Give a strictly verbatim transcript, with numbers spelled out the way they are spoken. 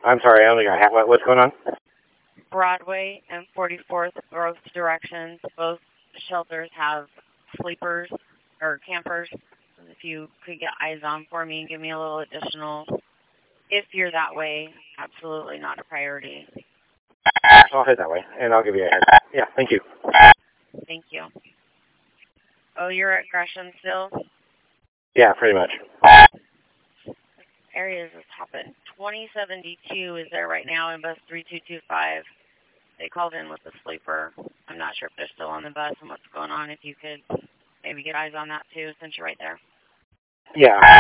I'm sorry, I only got half. What, what's going on? Broadway and forty-fourth, both directions. Both shelters have sleepers or campers. If you could get eyes on for me and give me a little additional, if you're that way, absolutely not a priority. I'll head that way, and I'll give you a head. Yeah, thank you. Thank you. Oh, you're at Gresham still? Yeah, pretty much. Areas is hopping. twenty seventy-two is there right now in bus three two two five. They called in with the sleeper. I'm not sure if they're still on the bus and what's going on. If you could maybe get eyes on that too, since you're right there. Yeah.